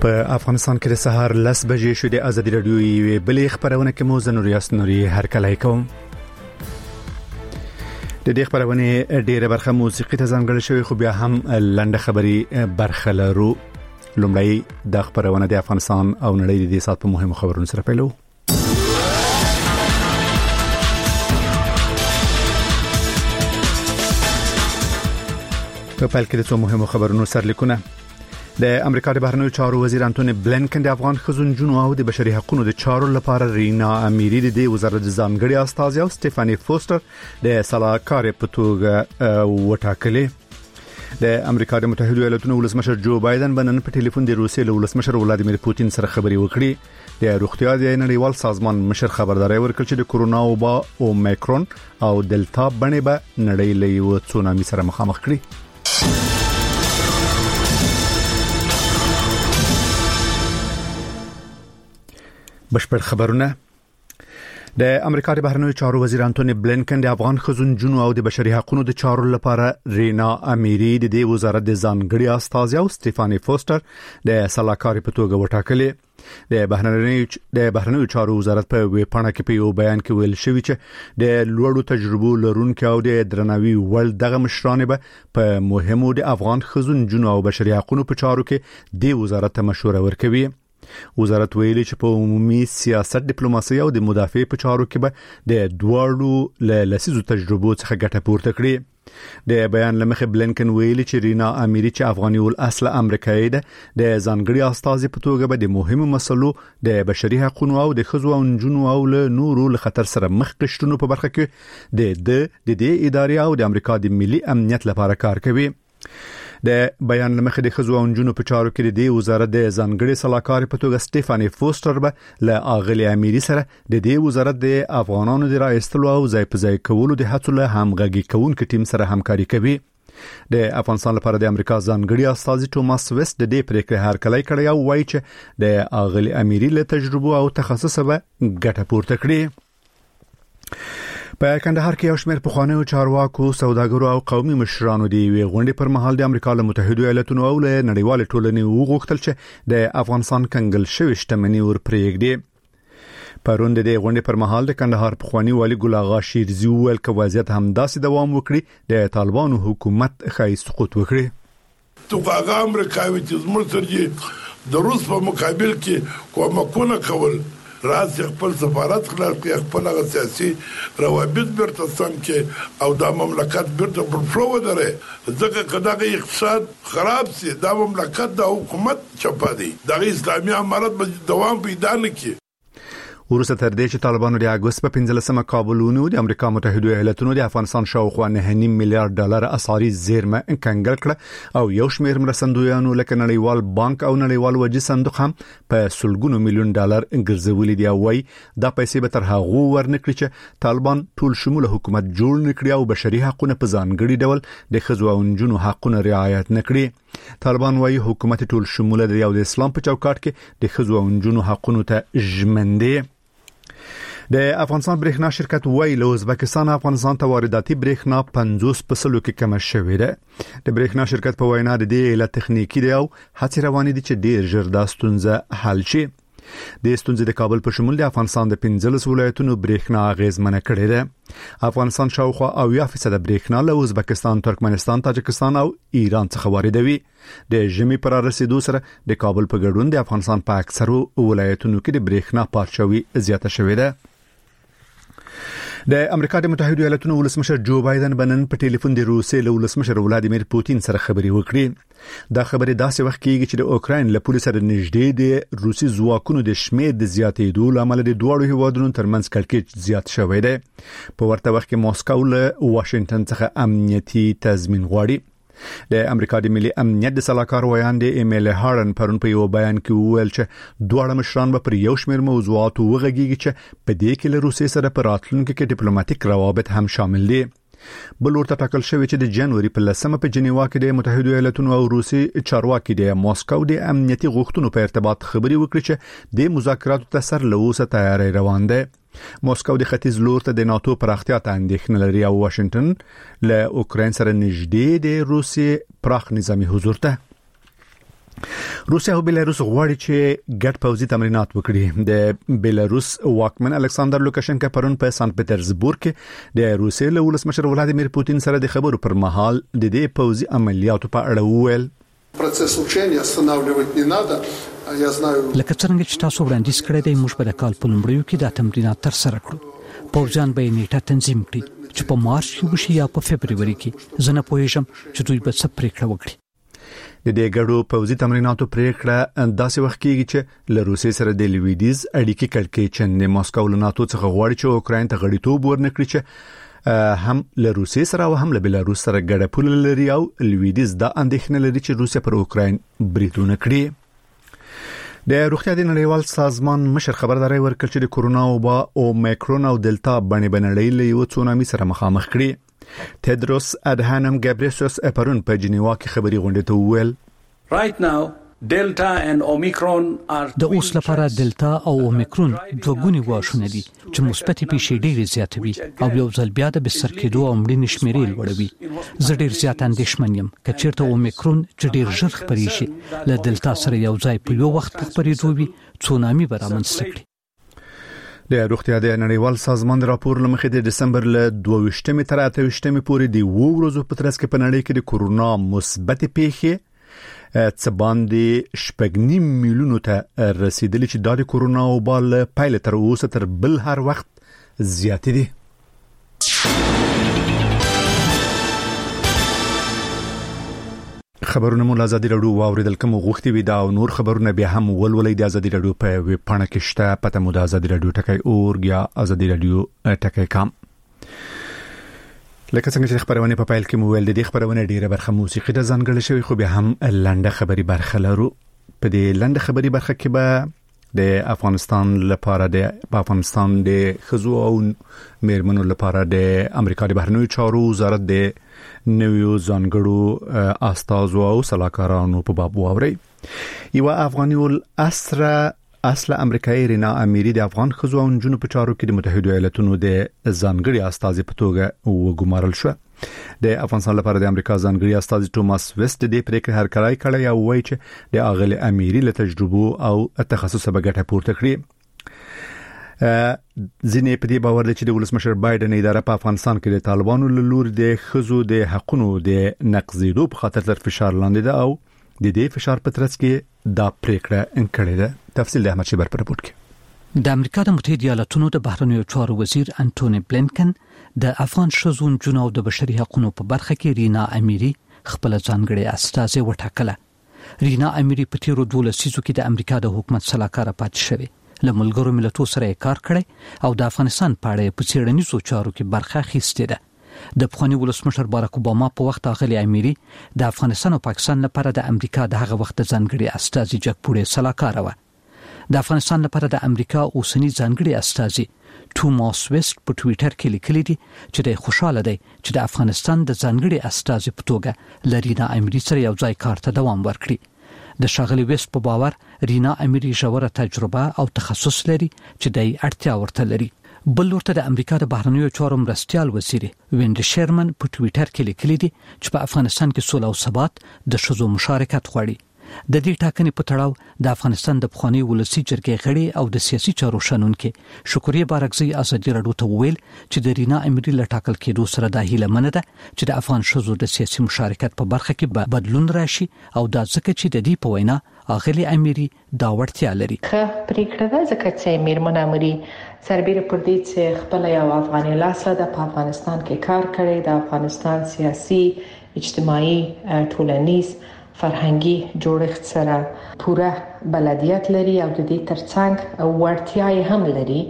په افغانستان کې د سهار 10 بجې شو. د ازادي رادیو یوې بلې خبرونه کې مو زنوریاس نوري هرکلی کوم. د دې خبرونه ډیره برخه موسیقي ته ځانګړې شوی، خو بیا هم لنډه خبري برخه لرو. لومړی د خبرونه د افغانستان او نړۍ د دې سات په مهمو خبرونو سره پیلو. په پیل کې د څو مهمو خبرونو سرلیکونه. د امریکا د بهرنیو چارو وزیر انټونی بلینکن د افغان ښځو او د بشري حقوقو د چارو لپاره رینا امیری د وزارت ځانګړي استاذ او سټيفاني فوستر د سلاکار په توګه وټاکلې. د امریکا د متحده ایالاتونو ولسمشر جو بایدن بنن په ټلیفون د روسیې له ولسمشر ولادیمیر پوتین سره خبري وکړي. د روغتیا د نړیوال سازمان مشر خبرداري ورکړ چې د کورونا وبا او میکرون او دلتا باندې به نړۍ له یو تسونامي سره مخامخ کړي. بشپړ خبرونه. د امریکا د بهرنیو چارو وزیر انټونی بلینکن د افغان ښځو او د بشري حقوقو د چارو لپاره رینا امیری د وزارت د ځانګړي استاذ او سټيفاني فوستر د سلاکار په توګه وټاکلې. د بهرنیو چارو وزارت په ویبپاڼه کې په یو بیان کې ویل شوی چې د لوړو تجربو لرونکو او د درناوي وړ دغه مشران به په مهمو د افغان ښځو او بشري حقوقو په چارو کې د وزارت ته مشوره ورکوي. وزارت ویلي چې په عمومي سیاست، ډیپلوماسي او د مدافع په چارو کې به د دوړو لسیزو تجربو څخه ګټه پورته کړي. د بیان لمخه بلینکن ویلي چې رینا امیری چې افغاني ول اصل امریکایي ده د ځانګړي استاذ په توګه به د مهمو مسلو د بشري حقوقو او د ښځو او نجونو او له نورو له خطر سره مخ کېشتونو په برخه کې د دې ادارې او د امریکا د ملي امنیت لپاره کار کوي. د بیان لمخه د ښځو او نجونو په چارو کې د وزارت د ځانګړي سلاکار په توګه سټيفاني فوستر به له اغلی امیری سره د وزارت د افغانانو د راایستلو او ځای په ځای کولو د هڅو له همغږي کوونکو ټیم سره همکاري کوي. د افغانستان لپاره د امریکا ځانګړي استاذ ټوماس ویست د دې پریکړې هرکلی کړی او وایي چې د اغلی امیری له تجربو او تخصص به ګټه پورته کړي. په کندهار کې یو شمېر پخوانیو چارواکو، سوداګرو او قومي مشرانو د یوې غونډې پر مهال د امریکا له متحده ایالاتونو او له نړیوال ټولنې وغوښتل چې د افغانستان کنګل شوی شتمنۍ ورپرېږدي. پرون د غونډې پر مهال د کندهار پخوانی والي ګل آغا شیرزي ویل چې وضعیت همداسې دوام وکړي د طالبانو حکومت ښایي سقوط وکړي. توغه امریکایي چې زموږ سره د روس په مقابل کې کومکونه کول، راځي خپل سفارت خلاص کړي، خپل سیاسي روابط برته سم کې او د مملکت برته پر فلو ودرې. ځکه کداغه اقتصاد خراب سي د مملکت د حکومت چپا دي، د اسلامي امارت به دوام پیدا نه کوي. ورسته تر دې چې طالبانو د اگست په 15مه کابلونو د امریکا متحده ایالاتونو د افغانستان شاوخوا $9.5 میلیارډ اسعاري زیرمه کنګل کړ او یو شمېر مرستندویانو لکه نړیوال بانک او نړیوال وجې صندوق هم په $100 میلیون ګرځولې دي. وایي دا پیسې به تر هغه ورنکړي چې طالبان ټول شموله حکومت جوړ نکړي او بشري حقوقو په ځانګړي ډول د ښځو او نجونو حقوقو رعایت نکړي. طالبان وایي حکومت ټول شموله دی او د اسلام په چوکاټ کې د ښځو او نجونو حقوقو ته ژمن دی. د افغانستان برېښنا شرکت وایي له ازبکستان افغانستان ته وارداتي برېښنا 50% کې کم شوې ده. د برېښنا شرکت په وینا د دې له تخنیکی دی او هڅې روانې دي چې ډېر ژر دا ستونزه حل شي. د ستونزې د کابل په شمول د افغانستان د 15 ولایتونو برېښنا اغیزمنه کړې ده. افغانستان شاوخوا 80% برېښنا له ازبکستان، ترکمنستان، تاجکستان او ایران څخه واردوي. د ژمي پر رسیدو سره د کابل په ګډون د افغانستان په اکثرو ولایتونو کې د برېښنا پارچوي زیاته شوې ده. د امریکا د متحده ایالاتونو ولسمشر جو بایدن بنن په ټلیفون د روسیې له ولسمشر ولادیمیر پوتین سره خبري وکړي. دا خبره داسې وخت کېږي چې د اوکراین له پولیس سره نږدې د روسي ځواکونو د شمېر د زیاتېدو لامل د دوه هیوادونو ترمنځ کړکېچ زیات شوی دی. په ورته وخت کې ماسکو له واشنگټن څخه امنیتي تضمین غواړي. د امریکا د ملي امنیت د سلاکار ویاند ایمیل هارن پرون په یو بیان کې وویل چې دوه مشران به پر یو شمېر موضوعاتو وغږیږي چې په دې کې له روسیې سره په راتلونکي کې ډیپلوماټیک روابط هم شامل دي. بل ورته ټاکل شوی چې د جنوري په 10مه په جنیوا کې د متحده ایالاتونو او روسي چارواکي د ماسکو د امنیتي غوښتنو په ارتباط خبري وکړي چې د مذاکراتو ته سر له اوسه تیاری روان ده. ماسکو د ختیځ لور ته د ناتو پراختیا ته اندېښنه لري او واشنگټن له اوکراین سره نږدې د روسي پراخ نظامی حضور ته روسیا او بلاروس غواړي چې ګډ پوځي تمرینات وکړي. د بلاروس واکمن الکساندر لوکاشنکا پرون په سانت پټرزبورګ کې د روسیې له ولسمشر ولادیمیر پوتین سره د خبرو پر مهال د دې پوځي عملیاتو په اړه وویل. Процесс учения останавливать не надо. Я знаю. لکه څنګه چې تاسو وړاندیز کړی دی موږ په کال په لومړیو کې دا تمرینات تر سره کړو. پوځیان به نیټه تنظیم کړي چې په مارچ کې وشي یا په فبرवरी کې. زه نه پوهیږم چې دوی به څه پریکړه وکړي. د دې ګډو پوځي تمریناتو پریکړه داسې وخت کېږي چې له روسیې سره د لویدیز اړیکې کړکېچن د ماسکو له ناتو څخه غواړي چې اوکراین ته غړیتوب ورنکړي چې هم له روسیې سره او هم له بلاروس سره ګډه پوله لري او لویدیز دا اندېښنه لري چې روسیا پر اوکراین بریدونه کړي. د روغتیا د نړیوال سازمان مشر خبرداري ورکړ چې د کورونا وبا او میکرون او دلتا باندې بنړۍ له یو تسونامي سره مخامخ کړي. تدروس ادهانم ګابریسوس پرون په جنیوا کې خبري غونډه ته وویل. Right now Delta and Omicron are د اوس لپاره دلتا او اومیکرون دوه ګونی واښونه دي چې مثبت پیښې ډېرې زیاتوي او یو ځل بیا د بستر کېدو او مړینې شمیرې لوړوي. زه ډېر زیات اندېښمن یم که چیرته اومیکرون چې ډېر ژر خپرې شي له دلتا سره یو ځای په یو وخت خپرېدو وي تسونامي به رامنځته کړي. د روغتیا د نړیوال سازمان راپور لمخې د دسمبر له 22 تر 28 پورې د وو ورځو په ترڅ کې په نړۍ کې د کورونا مثبت پیښې څه باندې 8.9 میلیونو ته رسیدلی چې د کورونا وبا له پیل تر اوسه تر بل هر وخت زیات دي. خبرونه مو ازادي رادیو واوریدل کوم غوښتي وي دا او نور خبرونه به هم ولولې د ازادي رادیو په ویب پاڼه کې شته. پته مو د ازادي رادیو ټکی اورګ یا ازادي رادیو ټکی کام. لکه څنګه چې خبرونه په پایل کې مو ویل د خبرونه ډیره برخه موسیقي د ځانګړل شوی خو به هم لنډه خبري برخه لرو. په دې لنډه خبري برخه کې به د افغانستان لپاره د افغانستان د خزو او میرمنو لپاره د امریکا د بهرنیو چارو وزارت د نویو ځانګړو استازو او سلاکارانو په باب واوري. یو افغاني اصل امریکایي رینا اميري د افغان خزو او جنوب په چارو کې د متحده ایالاتونو د ځانګړي استاذ په توګه وګمارل شو. د افغانستان لپاره د امریکا ځانګړي استاذ توماس ویست د پریکړې هرکړای کړی او وایي چې د اغلی اميري له تجربو او تخصص به ګټه پورته کړي. ځینې په دې باور دي چې د ولسمشر بایدن اداره په افغانستان کې د طالبانو له لوري د خزو د حقوقو د نقضېدو په خاطر تر فشار لاندې ده او د دې فشار په ترڅ کې دا پریکړه انکړې ده. تفصیل د احمد شیبر پر رپورت کې. د امریکا د متحده ایالاتونو د بهرنیو چارو وزیر انټونی بلینکن د افغان شزون جنو د بشري حقوقو په برخه کې رینا اميري خپل ځانګړي استاذ وټاکله. رینا اميري په تیرو 12 لسیزو کې د امریکا د حکومت سلاکار پاتې شوی. له ملګرو ملتونو سره کار کړی او د افغانستان په اړه په څېړنیزو چارو کې برخه اخیستې ده. د افغاني ولسمشر باراک اوباما په وخت اغلی اميري د افغانستان او پاکستان لپاره د امریکا د هغه وخت ځانګړي استاذ جګپوړې سلاکار و. د افغانستان لپاره د امریکا اوسنی ځانګړي استاذ توماس ویست په ټوئیټر کې لیکلي دي چې د خوشاله دی چې د افغانستان د ځانګړي استاذ په توګه لرینا اميري سره یو ځای کار ته دوام ورکړي. د شاغلي ویست په باور رینا اميري ژوره تجربه او تخصص لري چې د اړتیا ورته لري. بل ورته د امریکا د بهرنیو چارو مرستيال وزیر وینډ شیرمن په ټوئیټر کې لیکلي دي چې په افغانستان کې سوله او ثبات د شذو مشارکت غواړي. د دې ټاکنې په تړاو د افغانستان د بخوانی ولسی جرګې غړي او د سیاسي چارو شنونکو شکریه بارکزی ازادي رادیو ته ویل چې د رینا اميري له ټاکل کېدو سره د هیله منه ده چې د افغان شذو د سیاسي مشارکت په برخه کې بدلون راشي او دا ځکه چې د دې په وینا اغلی اميري دا وړتیا لري. پریکړه ده ځکه چې میرمن اميري سربېره پر دې چې خپل یو افغاني لاسه د افغانستان کې کار کړی د افغانستان سیاسي اجتماعي ټولنیز فرهنګي جوړښت سره پوره بلدیت لري او د دې ترڅنګ وړتیا هم لري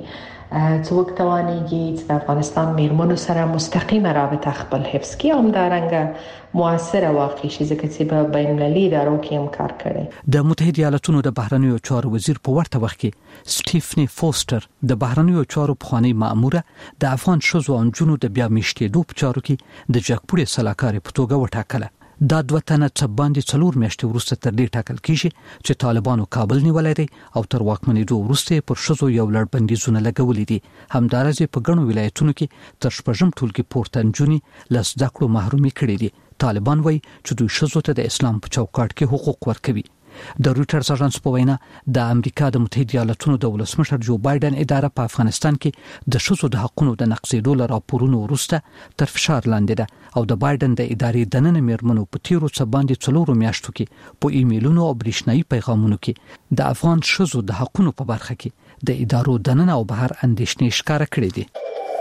چې وکټوانيږي چې د افغانستان میرمنو سره مستقیمه رابطه خپل حفظ کړي او همدارنګه موثره واقع شي ځکه چې په بین المللي ادارو کې هم کار کړي. د متحده ایالاتونو د بهرنیو چارو وزیر په ورته وخت کې سټیفنی فوستر د بهرنیو چارو پخوانی مأموره د افغان شذو او جنو د بیا میشتېدو په چارو کې د جګپوړې سلاکار په توګه وټاکله. دا دوه تنه څه باندې 4 میاشتې وروسته تر دې ټاکل کیږي چې طالبانو کابل نیولای دي او تر واکمنېدو وروسته پر شذو یو لړ بندیزونه لګولې دي. همدارنګه په ګڼو ولایتونو کې تر شپږم ټولګي پورته نجونې لس ذکرو محرومي کړي دي. طالبان وایي چې دوی شذو ته د اسلام په چوکاټ کې حقوق ورکوي. د رويټرز اژانس په وینا د امریکا د متحده ایالاتونو د ولسمشر جو بایدن اداره په افغانستان کې د شذو د حقوقو د نقضېدو راپورونو وروسته تر فشار لاندې ده او د بایدن د ادارې دننه میرمنو په تیرو څه باندې 4 میاشتو کې په ایمیلونو او برېښنایي پیغامونو کې د افغان شذو د حقوقو په برخه کې د ادارو دننه او بهر اندېښنې ښکاره کړې دي.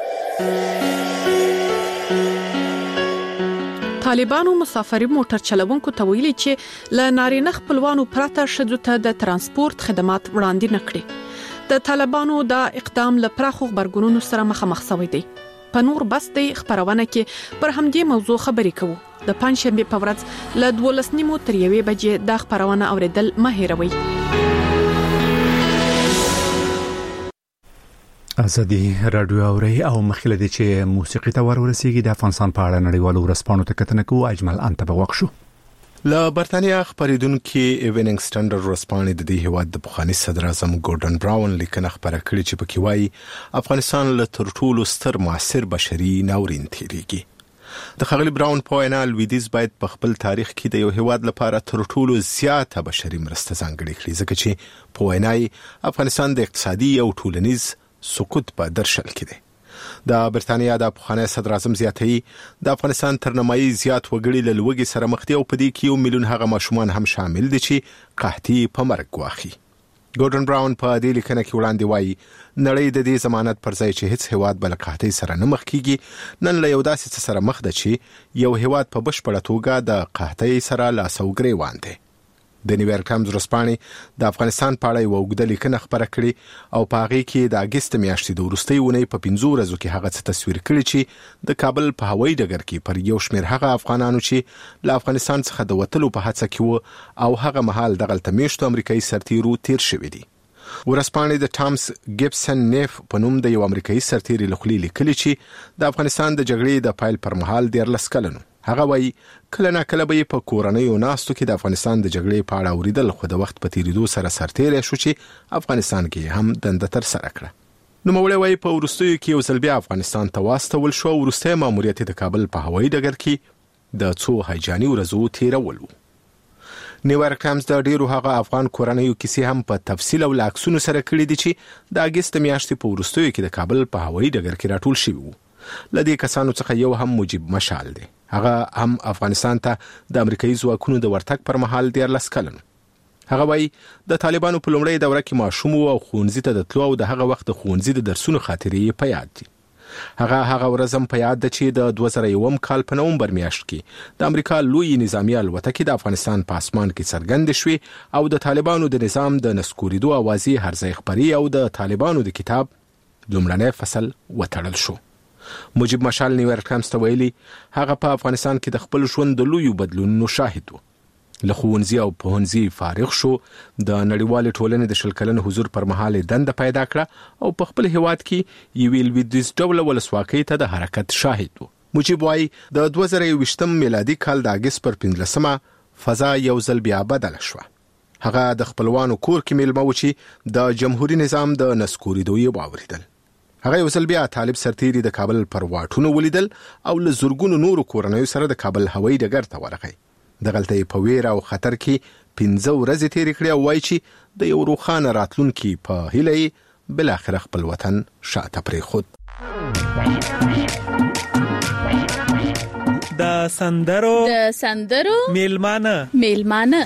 طالبانو مسافري موټر چلوونکو ته ویلي چې ل نارینه خپلوانو پرته شذو ته د ترانسپورت خدمات وړاندې نکړي. د طالبانو د اقدام له پراخو خبرګونونو سره مخامخ شوی دی. په نور بس د خبرونه کې پر همدې موضوع خبرې کوو. د پنځشنبه په ورځ ل 12:30 تر 1 بجې د خبرونه اوریدل مه هېروئ. ازادي رادیو اوري او مخله دي چې موسیقي ته ورسیږي د افغانستان په اړه نړیوالو ورسپانو ته کتنه کوو. اجمل انت به وښو له برتانیا خبرېدونکو ایوننګ سټانډرډ ورسپانې د دې هواد د پخوانی صدر اعظم ګورډن براون لیکنه خبره کړې چې پکې وایي افغانستان له تر ټولو ستر معاصر بشري ناورین تیریږي. د خغلی براون په وینا لویدیز باید په خپل تاریخ کې د یو هواد لپاره تر ټولو زیاته بشري مرسته ځانګړې کړي ځکه چې په وینای افغانستان د اقتصادي او ټولنیز سقوط په درشل کې دی. د برتانیا د پخوانی صدر اعظم زیاتوي د افغانستان تر نمایي زیات وګړي له لوږې سره مخ دي او په دې کې 1 میلیون هغه ماشومان هم شامل دي چې قحطي په مرګ واخی. ګورډن براون په دې لیکنه کې وړاندې وایي نړۍ د دې ضمانت پر ځای چې هیڅ هواد بل قحطي سره نه مخ کیږي نن له یو داسې څه سره مخ ده چې یو هواد په بشپړه توګه د قحطي سره لاس او ګریوان دی. د نیویارک ټایمز ورځپاڼې د افغانستان په اړه یو اوږده لیکنه خبره کړې او په هغه کې د اگست میاشتې د وروستۍ اونۍ په 15 ورځو کې هغه څه تصویر کړی چې د کابل په هوایي ډګر کې پر یو شمېر هغه افغانانو چې له افغانستان څخه د وتلو په هڅه کې وو او هغه مهال دغلته میشتو امریکایي سرتیرو تیر شوی دي. ورځپاڼې د ټامس ګیبسن نیف په نوم د یو امریکایي سرتیري لخوا لیکلي چې د افغانستان د جګړې د پایل پر مهال 14 کلن هغه وایي کله نه کله به په کورنۍ او ناستو کې د افغانستان د جګړې په اړه اوریدل خو د وخت په تیریدو سره سرتیری شو چې افغانستان کې هم دنده تر سره کړه. نو مولوی وایي په وروستیو کې یو ځل بیا افغانستان ته واستول شو. وروستی ماموریت د کابل په هوایي ډګر کې د څو هیجاني ورځو تیرول وو. نیویارک ټایمز د ډیرو هغه افغان کورنیو کیسې هم په تفصیل او لاکسونو سره کړي دي چې د اگست میاشتې په وروستیو کې د کابل په هوایي ډګر کې راټول شوي وو. لدې کسانو څخه یو هم مجيب مشال دی. هغه هم افغانستان ته د امریکایي ځواکونو د ورتګ پر مهال 14 کلن. هغه وایي د طالبانو په لومړۍ دوره کې ماشوم او ښوونځي ته د تلو او د هغه وخت د ښوونځي د درسونو خاطرې په یاد دي. هغه ورځ هم په یاد ده چې د 2001 کال په نومبر میاشت کې د امریکا لوی نظامی الوتکې د افغانستان په اسمان کې څرګند شوې او د طالبانو د نظام د نسکوریدو اوازې هرځای خبري او د طالبانو د کتاب لومړنی فصل وتړل شو. مجيب مشال نیویارک ټایمز ته ویلي هغه په افغانستان کې د خپل ژوند د لویو بدلونونو شاهد و. له ښوونځي او پوهنځي فارغ شو. د نړیوالې ټولنې د 10 کلن حضور پر مهال دنده پیدا کړه او په خپل هیواد کې یو لویدیز ډول ولسواکۍ ته د حرکت شاهد و. مجيب وایي د 2020 میلادي کال د اگست پر 15 فضا یو ځل بیا بدل شو. هغه د خپلوانو کور کې میلمه و چې د جمهوریت نظام د نسکوریدو یې واوریدل. هغه یو ځل بیا طالب سرتیري د کابل پر واټونو ولیدل او له زورګونو نورو کورنیو سره د کابل هوایي ډګر ته ورغی. دغلته په ویره او خطر کې 15 ورځې تیرې کړې او وایي چې د یو روښانه راتلونکي په هیله بل اخر خپل وطن شاته پرېښود. د سندرو میلمانه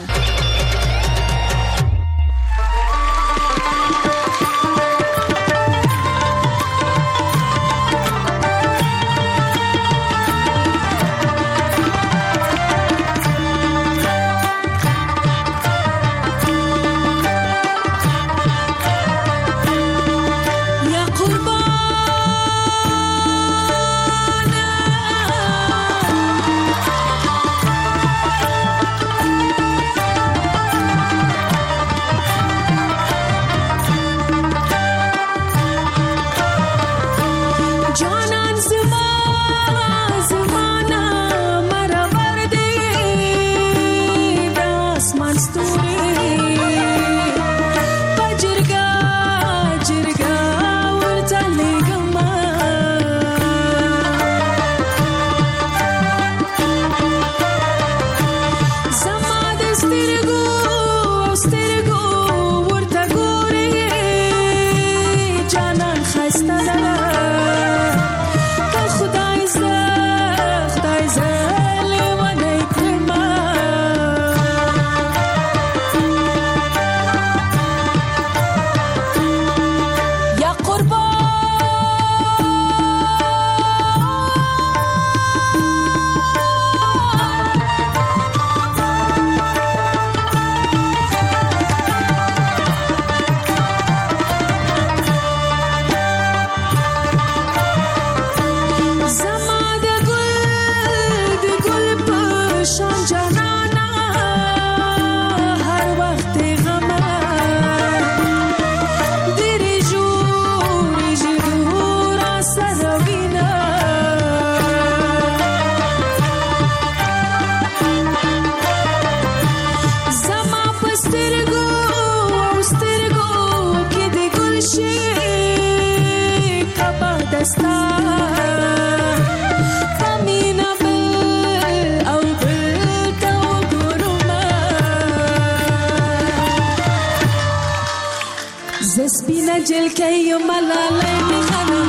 زسبینا جل کې ملالای می خانم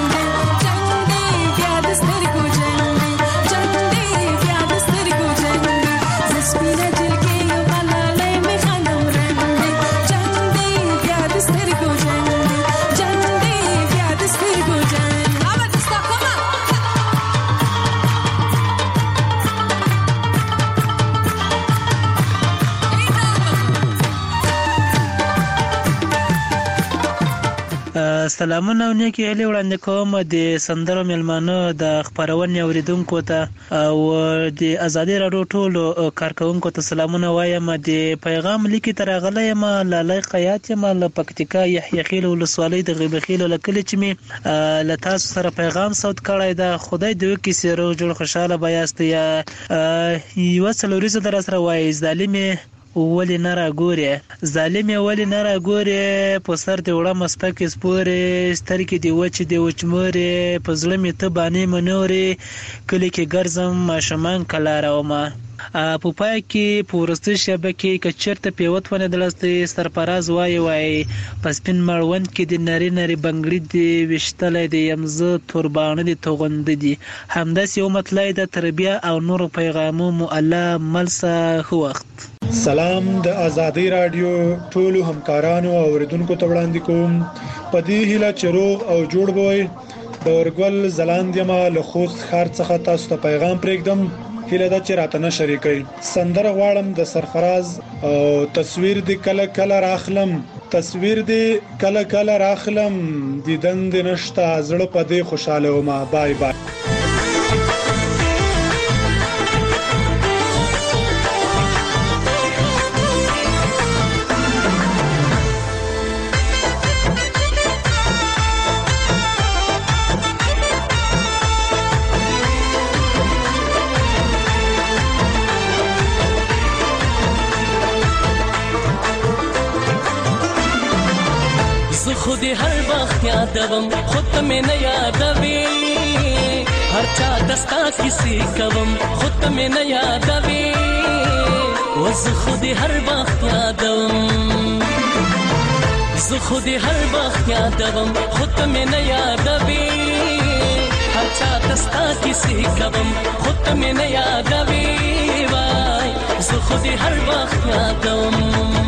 سلامونه او نیکی هلي وړاندې کوم د سندرو ملمانو د خبرونې اوریدونکو ته او د ازادي راډیو ټولو کارکونکو ته سلامونه وایم. د پیغام لیکي تر غلې ما لالای قیات ما له پکتیکا یحیی خیل ولسوالۍ د غیبخیل لکل چې می له تاسو سره پیغام صوت کړی دا خدای دې وکي سره جوړ خوشاله بیاست یا یو څلوريزه در سره وای ظالمي ولی نرا ګوري ظالم ولی نرا ګوري په سر دی وړه مسپک سپورې سترګې دی وچ دی وچمورې په ظلم ته باندې منوري کلی کې ګرځم ماشمان کلاروما په پای کې پورسته شبکې کچرته پیوت ونه دلسته سرپراز وای پسپین مړوند کې د نری نری بنگړي دی وشتلې دی يمزه توربانه دی توغند دی همداس یو مطلع د تربیه او نور پیغامو مؤلا ملسه خو وخت. سلام د ازادي رادیو ټولو همکارانو او اوریدونکو ته وړاندې کوم په دې هیله چې روغ او جوړ وي د ورګل زلاندیما له خوست خار څخه تاسو ته پیغام پرېږدم هیله دا چې راته نه شریکي سندره غواړم د سرفراز او تصویر دی کله کله راخلم تصویر دی کله کله راخلم دیدن د نشتا زړه په دې خوشاله ومه بای بای. خودی هر وخت یادوم خود ته مې نه یادوي هر چا دستا کیسې کوم خود ته مې نه یادوي وز خودی هر وخت یادوم زه خودی هر وخت یادوم خود ته مې نه یادوي هر چا دستا کیسې کوم خود ته مې نه یادوي وای زه خودی هر وخت یادوم.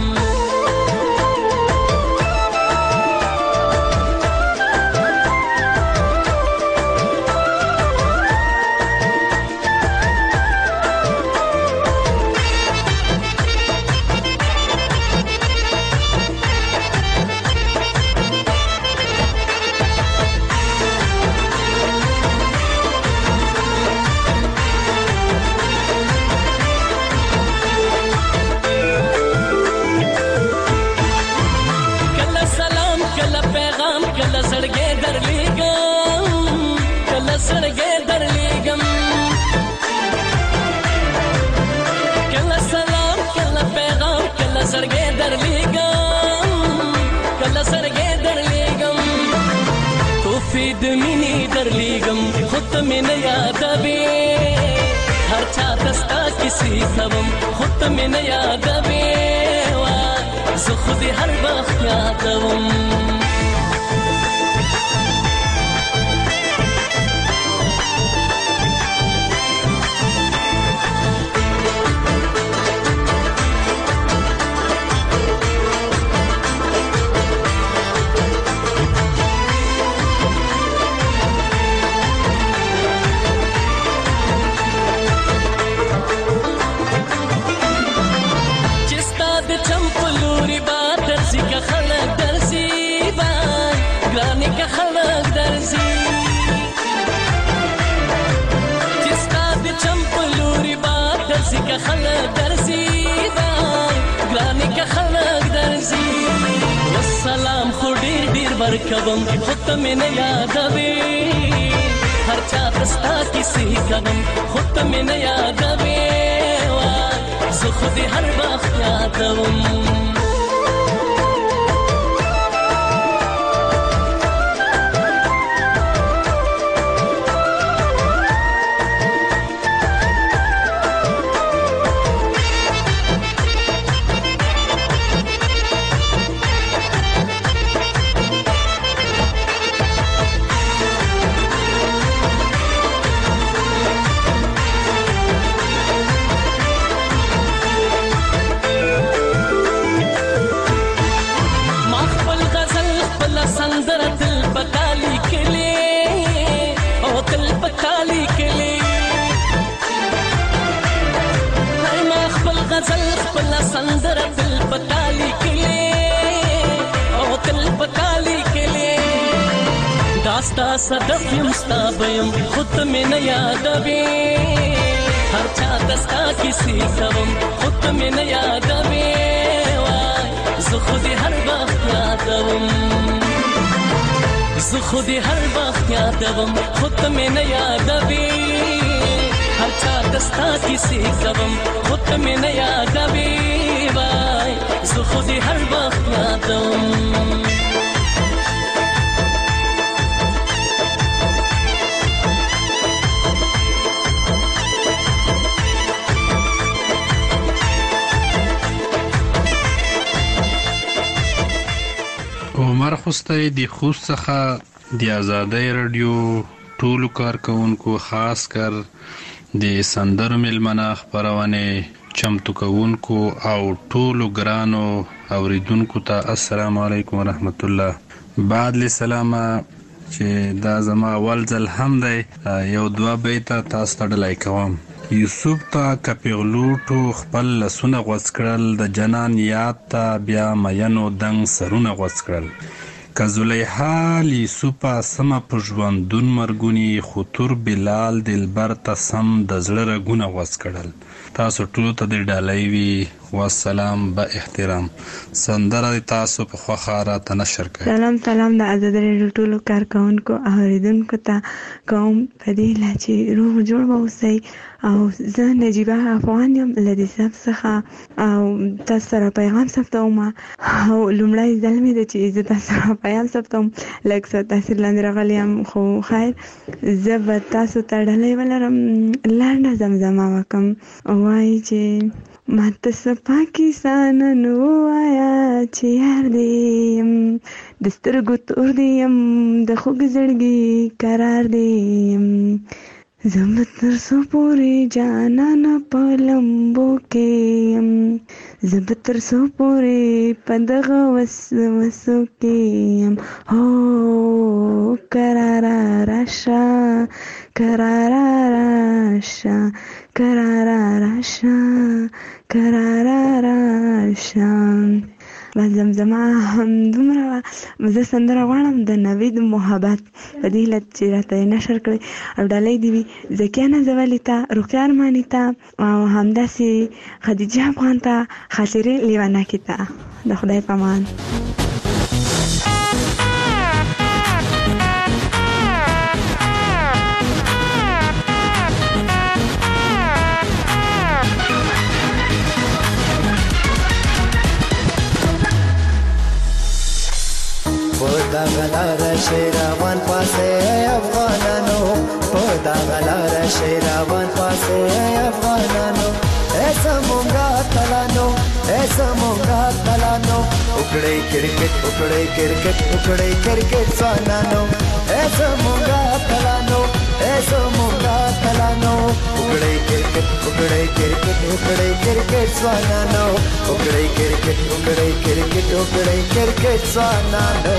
خود ته مې نه یادوي هر چا دستا کیسې کوم خود ته مې نه یادوي وای زه خو دې هر وخت یادوم. ورکوم خود ته مې نه یادوي هر چا دستا کیسې کوم خود ته مې نه یادوي زه خو دې هر وخت یادوم سندره تل پتالی کلی او تل پتالی کلی داستا صدف یم ستا بیم خود مې نه یادوي هر چا دستا کیسې کوم خود مې نه یادوي زه خو دې هر وخت یادوم زه خو دې هر وخت یادوم خود مې نه یادوي هر چا دستا کیسې کوم خود مې نه یادوي زه خو دې هر وخت یادوم عمر خوستی د خوست څخه د آزادۍ رادیو ټولو کارکونکو خاص کر د سندرو مېلمنه خپرونې چمتو کوونکو او ټولو ګرانو اوریدونکو ته السلام علیکم ورحمت الله بعد لسلام چې دا زما اول ځل هم دی یو دوه بیته تاسو ته ډالۍ کوم یوسف ته کپیغلوټو خپل لسونه غوڅ کړل د جنان یاد ته بیا مینو دنګ سرونه غوڅ کړل که زلیخا لیسوپا سمه په ژوندون مرګونی خطور بلال دلبر ته سم د زړه رګونه غوڅ کړل تاسو ټولو ته د ډالۍ وي والسلام با احترام سندره تاسو په خوښه راته نشر کړئ سلام د آزادۍ رادیو ټولو کارکونکو اوریدونکو ته کوم په دې لا چې روح جوړ اوسئ او زه نجیبه افغان یم له دې سب څخه او تاسو سره پیغام ثبتوم او لومړی ځل مې ده چې زه تاسو سره پیغام ثبتوم لږ څه تاثیر لاندې راغلی یم خو خیر زه به تاسو ته ډالۍ ولرم لنډه زمزمه وکړم وایي چې ماته سپا کیسه نن ووایه چې یار دې یم د سترګو تور دې یم د خوږ زړګي قرار دې یم زه به تر څو پورې جانانه په لمبو کې یم زه به تر څو پورې په دغه وسو کې یم هو قراره راشه قراره راشه قراره راشه قراره راشه بس زمزمه همدومره زه سندره غواړم د نوید محبت په دې هیله چې راته یې نشر کړئ او ډالۍ دې وي زکیه نازولي ته رقیه ارماني ته او همداسې خدیجه افغان ته خاطرې لیوانکي ته د خدای په امان دا غلار شیروان پاسه افغانانو دا غلار شیروان پاسه افغانانو ایسا مونگا تلانو ایسا مونگا تلانو اکڑی کرکٹ اکڑی کرکٹ اکڑی کرکٹ سوانانو ایسا مونگا تلانو ایسا مونگا تلانو اکڑی کرکٹ اکڑی کرکٹ اکڑی کرکٹ سوانانو اکڑی کرکٹ اکڑی کرکٹ اکڑی کرکٹ سوانانو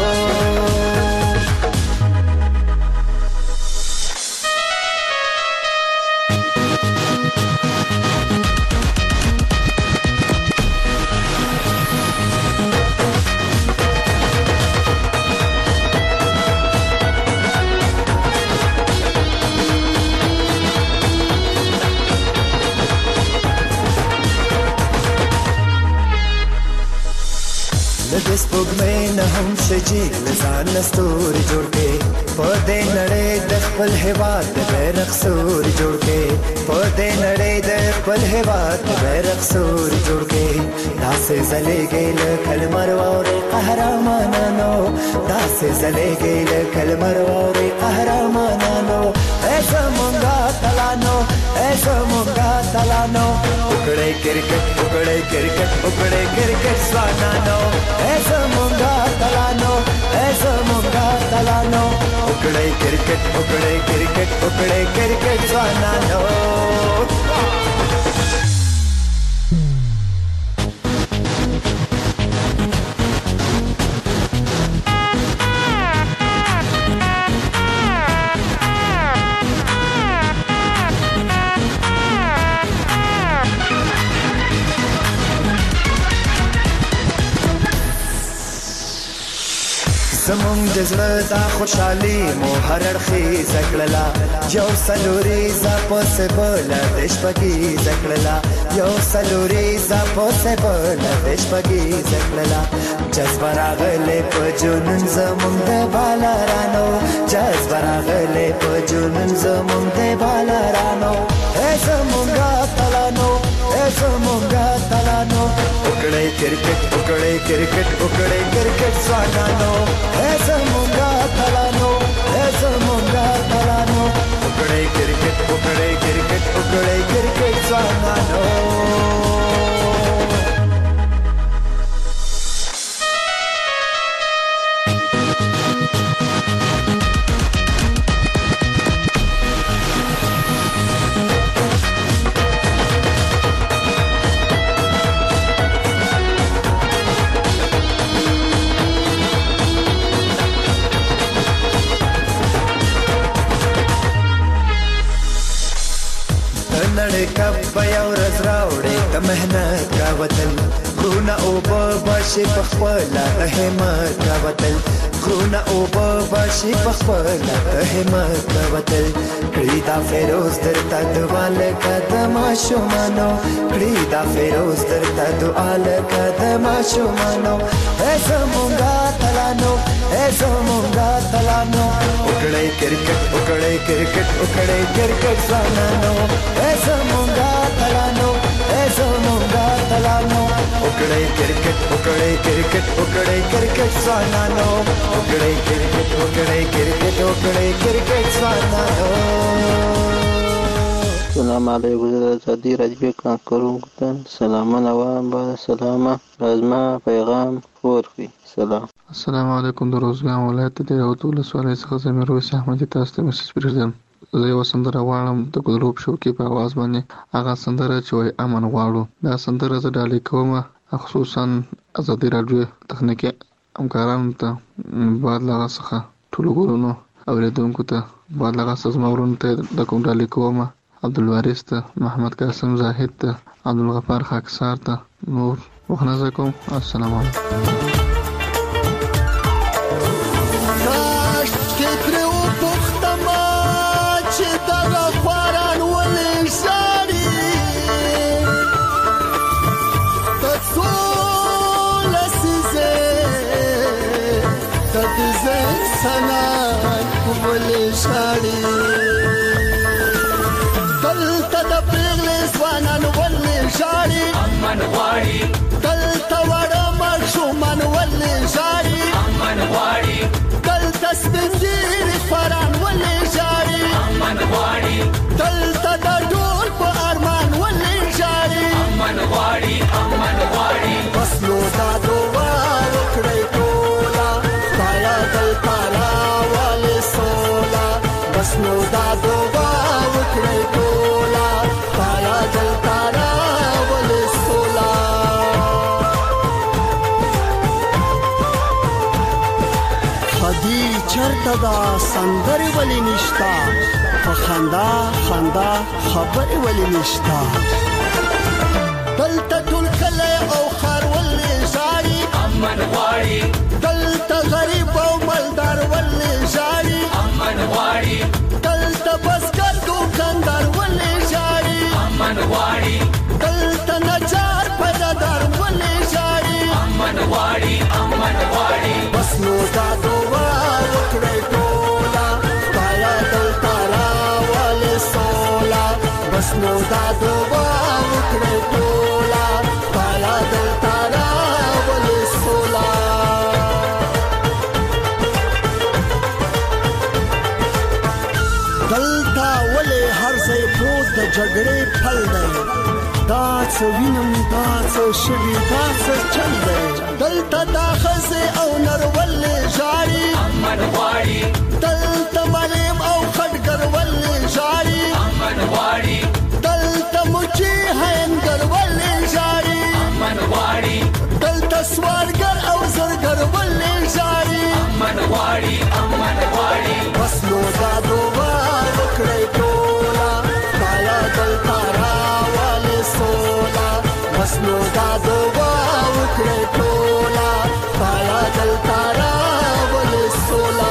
سپوږمۍ نه هم شجي لزان ستوري جوړ کې پدې نړۍ د خپل هیواد د بیرغ سوري جوړ کې پدې نړۍ د خپل هیواد د بیرغ سوري جوړ کې داسې زلېږي له کلمر ووري قهرمانانو داسې زلېږي له کلمر ووري قهرمانانو زمونږه تلانو زمونږه تلانو وکړې کرکټ وکړې کرکټ وکړې کرکټ ځوانانو زمونږه تلانو زمونږه تلانو وکړې کرکټ وکړې کرکټ وکړې کرکټ ځوانانو زمونږ د زړه دا خوشحالي مو هر اړخیز کړله یو څلوریزه پسې بله د شپږیزه کړله یو څلوریزه پسې بله د شپږیزه کړله جذبه راغلی په جنون زمونږ د بالرانو جذبه راغلی په جنون زمونږ د بالرانو زمونږه تلانو زمونږه تلانو وکړې کرکټ وکړې کرکټ وکړې کرکټ ځوانانو زمونږه تلانو زمونږه تلانو وکړې کرکټ وکړې کرکټ وکړې کرکټ ځوانانو کب یو رز راوړې د مهنت کا وطن خونه او باشي په خپل همت کا وطن خونه او باشي په خپل همت کا وطن کړي دا فیروز درته دواله قدم شومانو کړي دا فیروز درته دواله قدم شومانو زمونږه تلانو زمونږه تلانو وکړې کرکټ وکړې کرکټ وکړې کرکټ ځوانانو زمونږه تلانو زمونږه تلانو وکړې کرکټ وکړې کرکټ وکړې کرکټ ځوانانو وکړې کرکټ وکړې کرکټ وکړې کرکټ ځوانانو السلام علیکم آزادی رادیو کارکونکو ته سلامونه وایم با سلامه لازمه پیغام ورکړي سلام السلام علیکم د روزګان ولایت د راوتو ولسوالۍ څخه زه میرویس احمدي تاسو ته مسج پرېږدم زه یو سندره غواړم د ګلروب شوکي په आवाज باندې هغه سندره چې وایي امن غواړو دا سندره زه ډالۍ کوم خصوصا آزادی رادیو تخنیکي همکارانو ته بعد لغه څخه ټولو ګورونو اوریدونکو ته بعد لغه سزما ورونو ته د کوم ډالۍ کوم عبدالوارث ته محمد قاسم زاهد ته عبدالغفار خاکسار ته نور وخنه کوم السلام علیکم امن غواړي دلته وړه ماشومان ولې ژاړي امن غواړي دلته سپین ږیري خواران ولې ژاړي امن غواړي دلته د ډول په ارمان ولې ژاړي امن غواړي بس نو دا دعا وکړئ ټوله خدایه دلته راولې سوله بس نو دا دعا وکړئ ټوله خدایه دلته چرته دا سندرې ولې نشتا په خندا خندا خبرې ولې نشتا دلته ټول کلی او ښار ولې ژاړي امن غواړي دلته غریب او مالدار ولې ژاړي امن غواړي دلته بزګر دوکاندار ولې ژاړي امن غواړي دلته نجار پیدادار ولې ژاړي امن غواړي نو دا دوبا وکړې ټولا پایا دلته راولې سولا دلته ولې هر ځای پروت د جګړې پل دی دا څه وینم دا څه شوي دا څه چل دی دلته دا ښځې او نر ولې ژاړي امن غواړي دلته معلم او خټګر ولې ژاړي امن غواړي دلته مچي هینګر ولې ژاړي امن غواړي دلته سوالګر او زرګر ولې ژاړي امن غواړي امن غواړي بس نو دا دوبا وکړئ ټولا پایا دلته راولې سولا بس نو دا دوبا وکړئ ټولا پایا دلته راولې سولا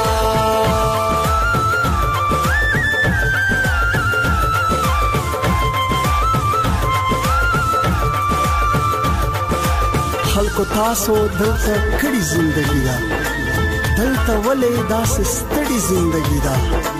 خلکو تاسو دلته کړي زندگی دا دلته ولې داسې ستړي زندگی دا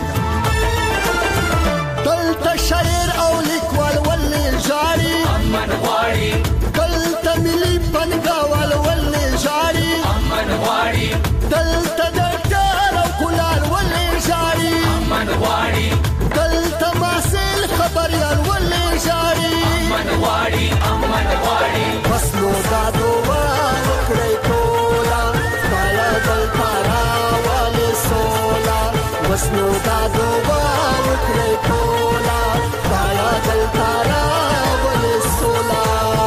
دلته شاعر او لیکوال ولې ژاړي امن غواړي دلته ملي پنګاوال ولې ژاړي امن غواړي دلته ډاکټر او کولار ولې ژاړي امن غواړي دلته محصل خبريال ولې ژاړي امن غواړي امن غواړي بس نو دا دوبا وکړئ ټولا پایا دلته راولې سولا بس نو دا دوبا وکړئ ټولا پایا دلته راولې سولا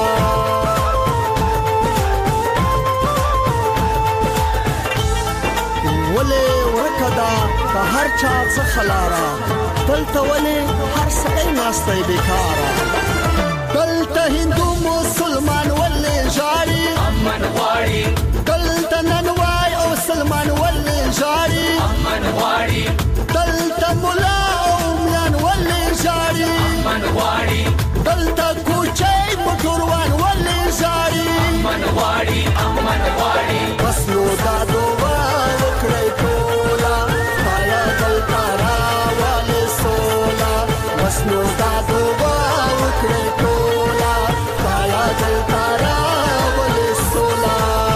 ولې ورکدا په هر چا څه خلارا دلته ولې هر څه ناسته بیکاره دلته هندو مسلمان ولې ژاړي امن غواړي دلته ننوای او سلمان ولې ژاړي امن غواړي دلته مولا او میان ولې ژاړي امن غواړي دلته کوچي موټروان ولې ژاړي امن غواړي امن غواړي بس نو دا دوبا وکړئ ټولا پایا دلته راولې سولا بس نو دا دوبا وکړئ ټولا پایا دلته راولې سولا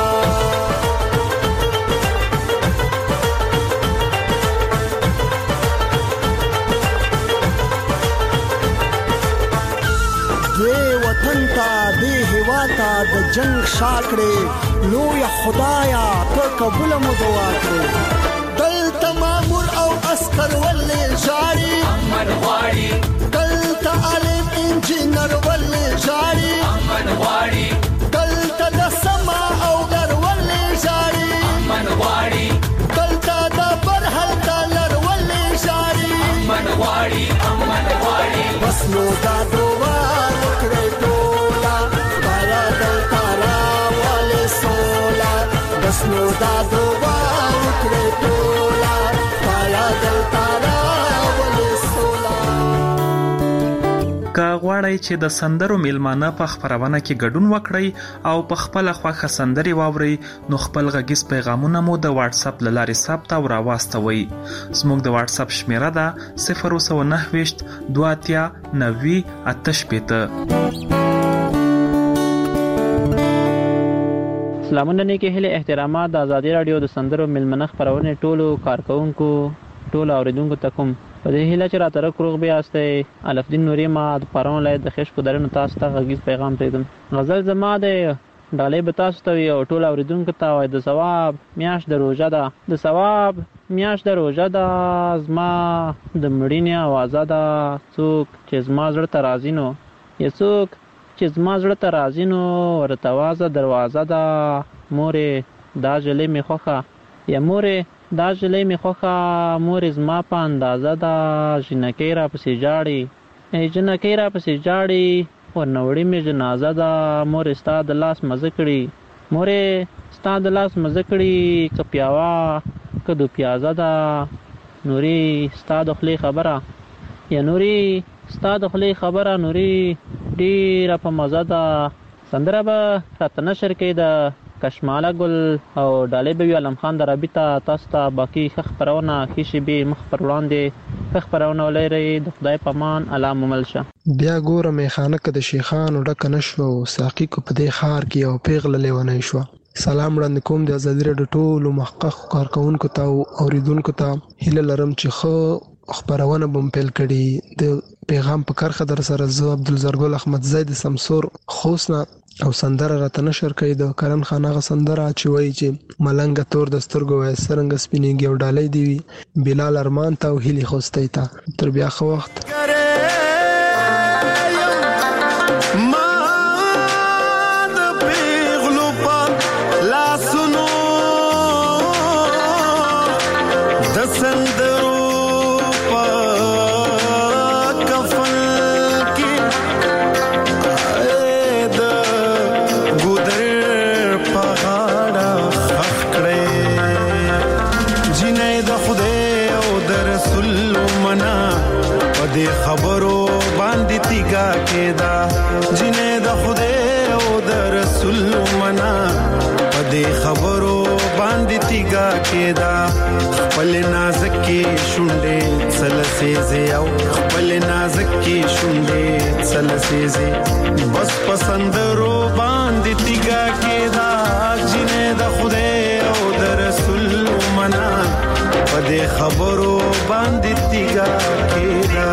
دې وطن ته دې هوا ته د جنگ شاکړې لوی خدایا ته قبول مو دعا کړې دلته مامور او عسكر ولې ژاړي امن غواړي دلته عالم انجینر ولې ژاړي امن غواړي دلته د سما او در ولې ژاړي امن غواړي دلته د برحل ډالر ولې ژاړي امن غواړي امن غواړي بس نو دا دوبا وکړئ ټولا پایا دلته راولې سولا بس نو دا دوبا وکړئ ټولا پایا دلته راولې سولا که غواړئ چې د سندرو میلمانه په خپرونه کې ګډون وکړئ او په خپل خوښه سندري واورئ نو خپل غږیز پیغامونه مو د واتس اپ لارې ثبت او راواستوئ زموږ د واتس اپ شمیره ده 029 2 90 سلامونه نیکی هله احترامات د ازادي رادیو د سندرو میلمنه خبرونه ټولو کارکونکو ټولو اوریدونکو ته کوم په دې هله چې راتره کروغ بیا استه الف دین نوري ما د پرون لای د خش په درنه تاسو ته غږیز پیغام پریدم غزل زما د ډالې به تاسو ته او ټولو اوریدونکو ته وای د ثواب میاش د روزه ده د ثواب میاش د روزه ده زما د مړینې आवाज ده څوک چې زما زړه ته راځي نو یڅوک چې زما زړه ته راځي نو ورته وازه دروازه ده مورې دا جلې می خوخه یا مورې دا جلې می خوخه مورې زما په اندازه ده جنکې را پسې جاړي جنکې را پسې جاړي ورنوړې می جنازه ده مورې ستا د لاس مزه کړي مورې ستا د لاس مزه کړي کپیاوا کدو پیازه ده نوري ستا د خلی خبره یا نوري ستا د خلی خبره نوري ډیره په مزه ده سندره به راته نشر کې د کشماله ګل او ډالۍ به وي علم خان درابي ته تاسو ته باقي ښه خپرونه ښې شېبې مخ پر وړاندې ښه خپرونه ولرئ د خدای په امان الله مو مل شه. بیا ګوره میخانه که د شیخانو ډکه نه شوه او ساقي کو په دې ښار کې یو پیغله لیونی شوه. سلام وړاندې کوم د ازادي راډیو ټولو محقق کارکوونکو ته او اوریدونکو ته هیله لرم چې ښه خبرونه بم پیل کړي. د پیغام په کرخه در سره زه عبدالزرګل احمد زید سمسور خوسنا او سندره راته نشر کړي د کرن خان هغه سندره چې وایي چې ملنګ تور د سترګو وای سرنګ سپینېږي او ډالۍ دی وي بلال ارمان ته او هیلي خوستی ته تر بیا ښه وخت. خبرو باندې تیګه کېدا جنې د خدای او د رسول منا پدې خبرو باندې تیګه کېدا خپل نازک کې شونډې سلسېزه او خپل نازک کې شونډې سلسېزه بس پسندرو باندې تیګه کېدا جنې د خدای او د رسول منا پدې خبرو باندې تیګه کېدا.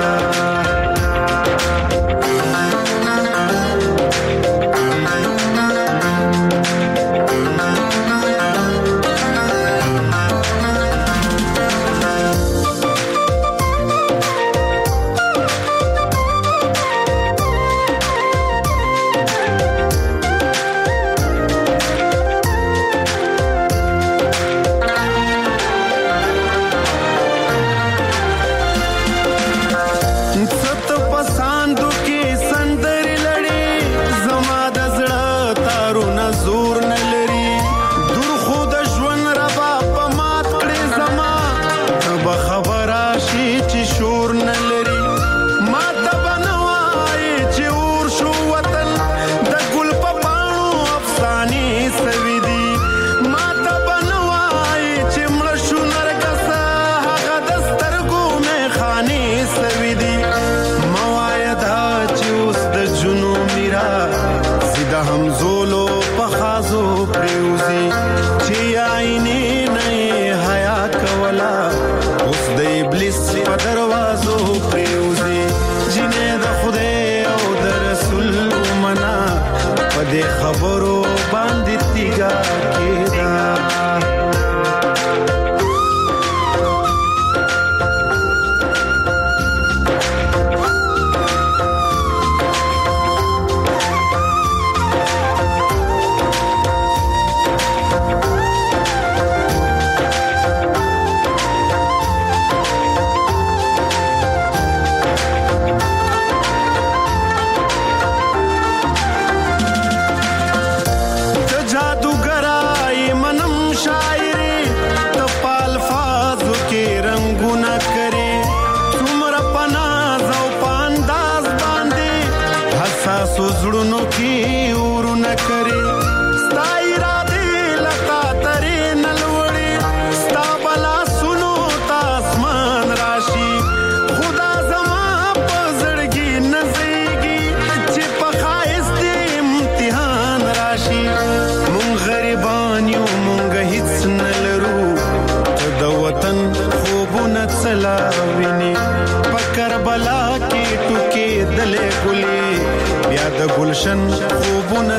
گلشن خوبونه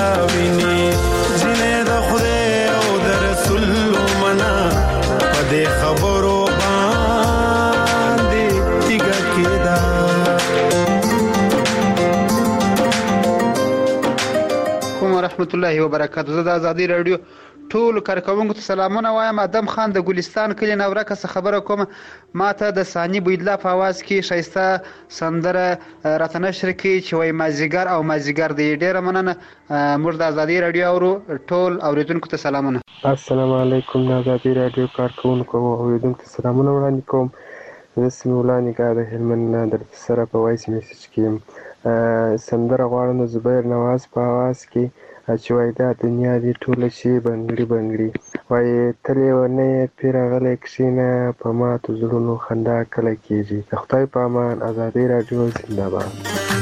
تلاویني جنې د خدای او د رسول منا پدې خبرو باندې تیګه کېدا. کوم رحمت الله وبرکاته. زه د ازادي رادیو ټول کارکونکو ته سلامونه وایم. ادم خان د ګلستان کلی نورکه څخه خبره کوم. ماته د ثاني بویدلا په आवाज کې شایسته سندره راتنه شرکې چې وای مازیګر او مازیګر دی. ډیره مننه. موږ د ازادي رادیو اورو ټول اوریدونکو ته سلامونه. السلام علیکم. د ازادي رادیو کارکونکو او اوریدونکو ته سلامونه وړاندې کوم. زه سمیولا نگاه د هلمند در سره په وایس میسج کې سندره غواړم د زبیر نواز په आवाज کې چې وای دا دنیا دې ټوله شي بنګړي بنګړي وای تلې ونه پیر غلې کښینه په ماتو زړونو خندا کله کېږي. د خدای په امان. ازادي راډیو زنده باد.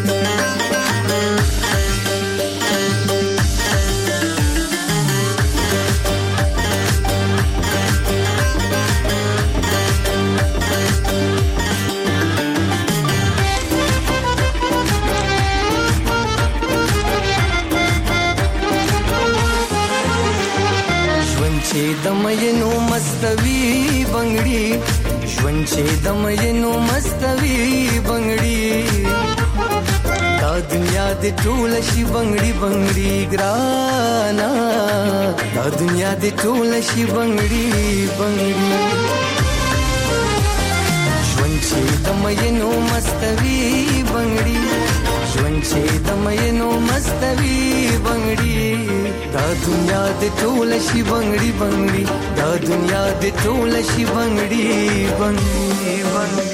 دمینو مستوي بنگړي ژوند چې دمینو مستوي بنگړي دا دنیا دې ټول شي بنگړي بنگړي ګرانا دا دنیا دې ټول شي بنگړي بنگړي ژوند چې دمینو مستوي بنگړي ژوند چې دمینو مستوي بنگړي دا دنیا دې ټول شي بنگړي بنگړي دا دنیا دې ټول شي بنگړي بنگړي بنگړي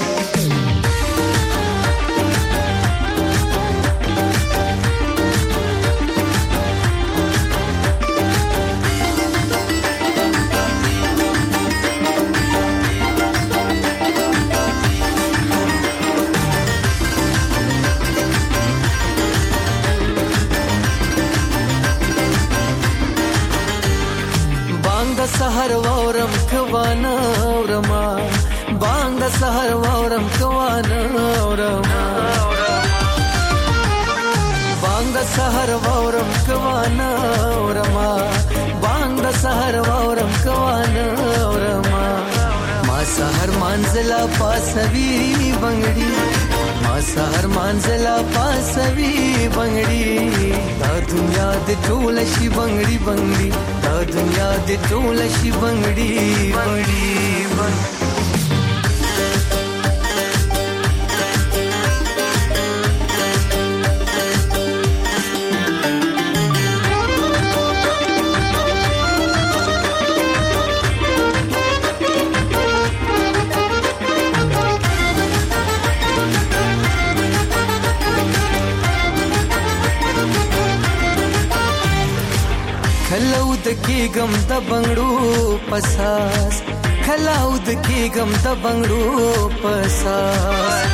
سحر وورم کوانا ورما بانگ د سحر وورم کوانا ورما بانگ د سحر وورم کوانا ورما بانگ د سحر وورم کوانا ورما ما سحر منزلا پاسوي بنگړي ما سحر منزلا پاسوي بنگړي دا دنیا دې ټول شي بنگړي بنگړي دا دنیا دې ټول شي بنگړي بنگړي خلاود کېګم د بنگړو پساس خلاود کېګم د بنگړو پساس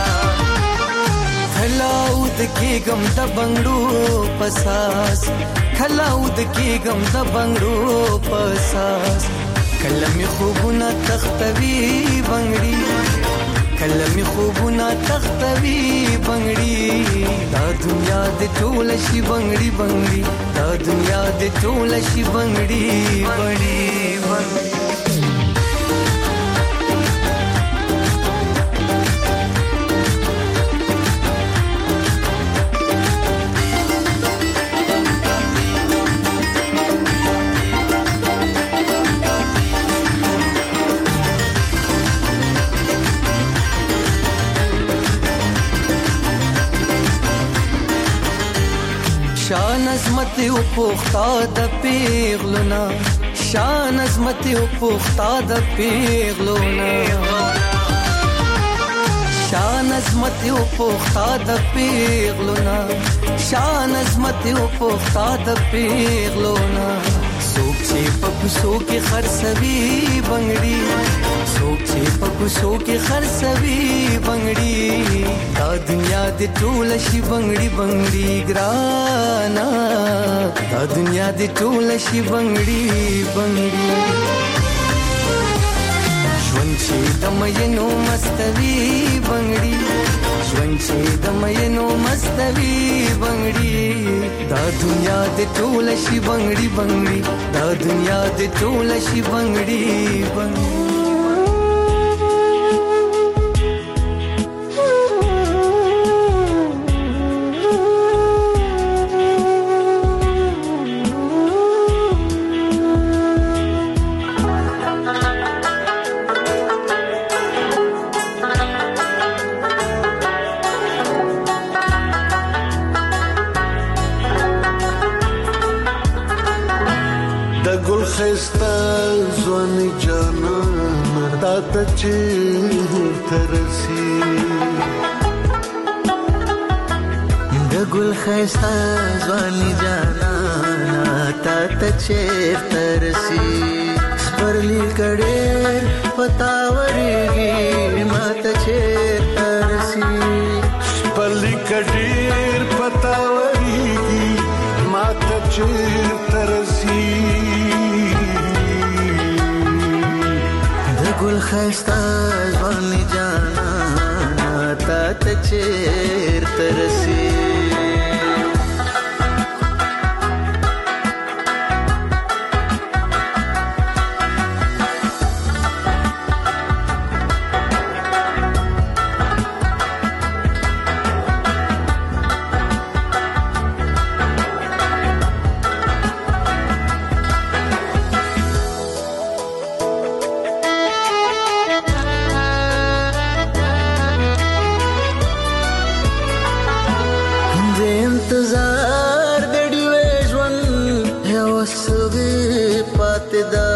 خلاود کېګم د بنگړو پساس خلاود کېګم د بنگړو پساس کلمې خوبونه تختوي بنگړي کلمې خوبونه تختوي بنگړي دا دنیا دې ټول شي بنگړي بنگړي دا دنیا دې ټول شي بنگړي بنگړي بنگړي شان عظمت او پوختا د پیغلونا شان عظمت او پوختا د پیغلونا شان عظمت او پوختا د پیغلونا شان عظمت او پوختا د پیغلونا سوک چې پکوسو کې خرڅوي بنگړي سوک چې پکوسو کې خرڅوي بنگړي دا دنیا دې ټول شي بنگړي بنگړي ګرانا دا دنیا دې ټول شي بنگړي بنگړي ژوند چې دمینو مستوي بنگړي ژوند چې دمینو مستوي بنگړي دا دنیا دې ټول شي بنگړي بنگړي دا دنیا دې ټول شي بنگړي بنگړي چې ترسي د ګل خيستا ځواني جانا تا ته چیرته رسي سپرلی کډېر پتاورېږي ما ته چیرته رسي سپرلی کډېر پتاورېږي ما ته چیرته رسي د ګل ښایسته ځواني جانانه تا ته چیرته رسي انتظار د ډیوې ژوند یو سوګي پاتې ده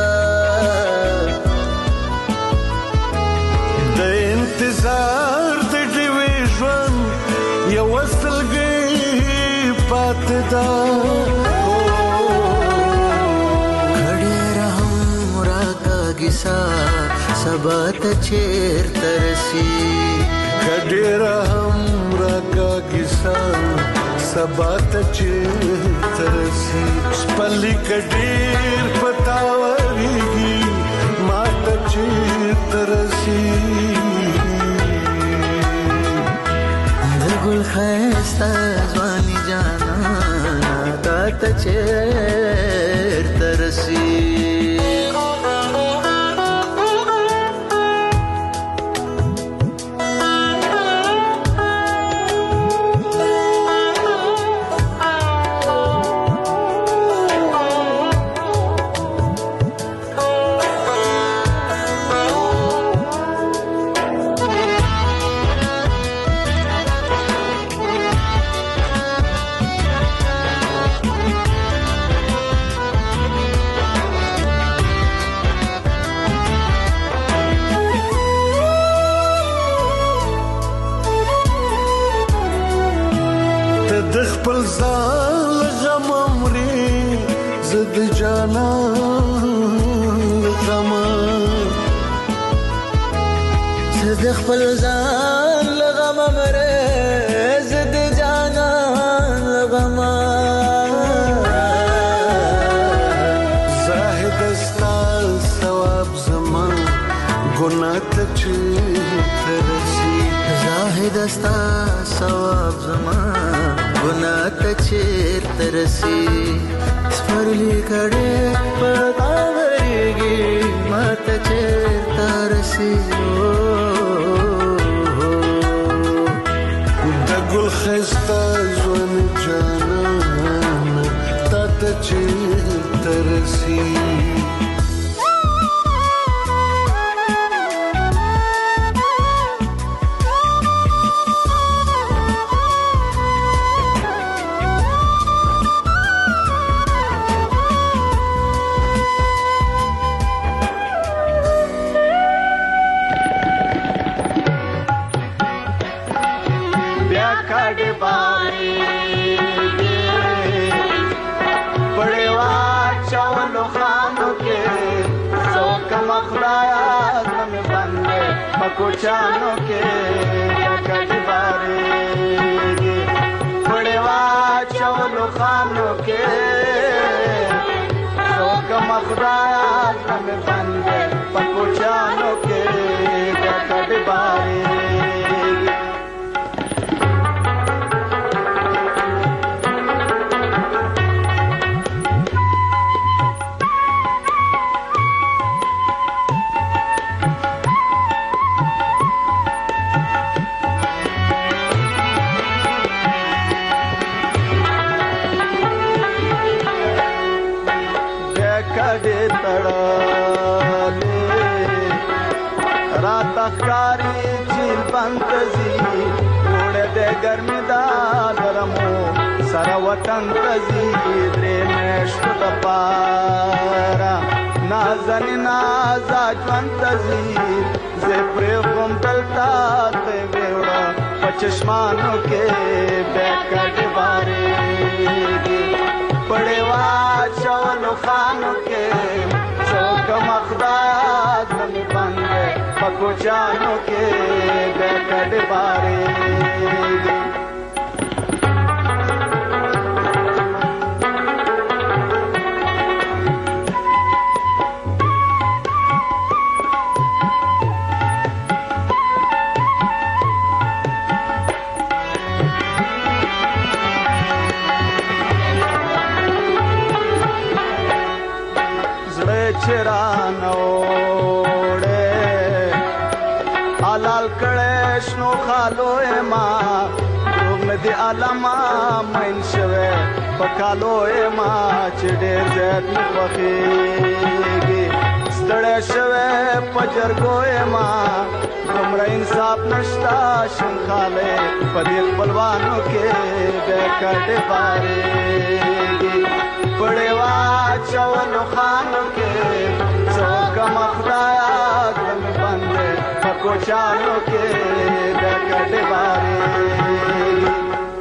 د انتظار د ډیوې ژوند یو سوګي پاتې ده کډېر هم راکاږي سبا ته چیرته رسي کډېر هم راکاږي سبا ته چیرته رسي سپرلی کډېر پتاورېږي ما ته چیرته رسي د ګل ښایسته ځواني جانانه تا ته چیرته رسي د خپل ځان غم مري زد جانان غم زد خپل ځان غم مري زد جانان غم زاهد استال ثواب زمان ګناه ته چیرته رسي زاهد استا ثواب زمان ګناه ته چیرته رسي سپرلی کډېر پتاورېږي ما ته چیرته رسي د ګل ښایسته ژوند جانانه تا ته چیرته رسي कोचानो के कड़ी बारे बड़ेवा चौलो खानो के शोक मखदाया में बंदे पकोचानो के कड़ी बारे कारी झील पंतजी उड़े दे गर्मी दा गरमो सारा वतन तजी द्रे मेश्त दपारा नाजनी नाजा ज्वंतजी जे प्रेम दलता ते वेड़ा पचश्मानों के बैकट बारे पड़े वाच چولو خانو کې څوک مخداد نمی بندے پکو جانو کې د کډ بارې دی علما من شوه پکالو ما چې ډېر زیات مخېږي ستړی شوه پجرګو ما کومره انصاف نشتا شنخاله په دې خپلوانو کې د کډې بارېږي پړې واچولو خانو کې څوک مخدایا ګم بندې په کوچانو کې د کډې بارېږي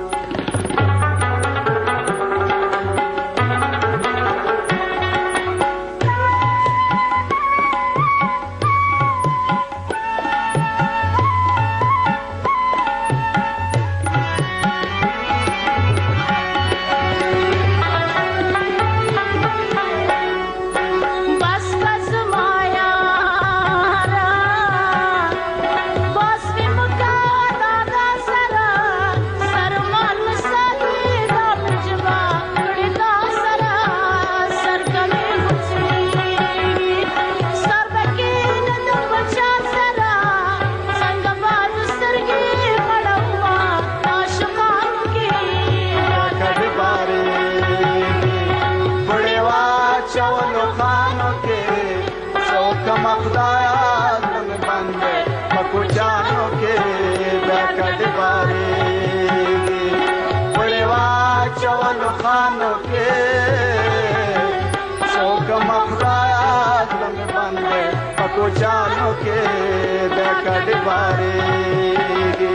جانو کې د کډې بارېږي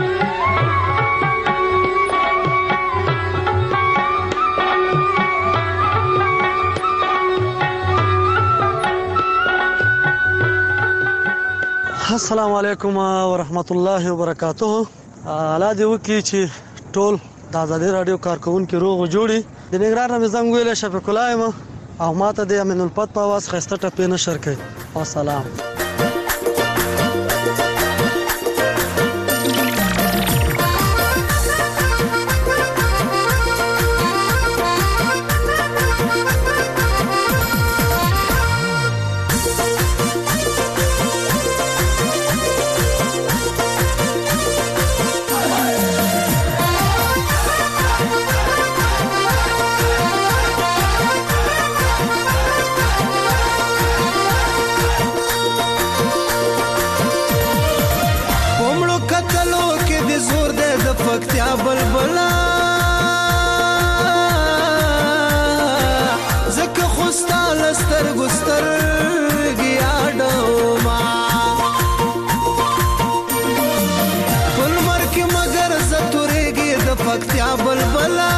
السلام علیکم ورحمت الله وبرکاته. الله دې وکړي چې ټول د آزادي رادیو کارکونکو روغ جوړي. د نګران نه زنګ ویل شفیق الله یم او ماته د امین الفت په आवाज خسته ټپې نشر کوي. والسلام. پکتیا بلبلا زکه خوستا لستر ګستر گیاډو ما پلمر کې مگر زتورېږي د پکتیا بلبلا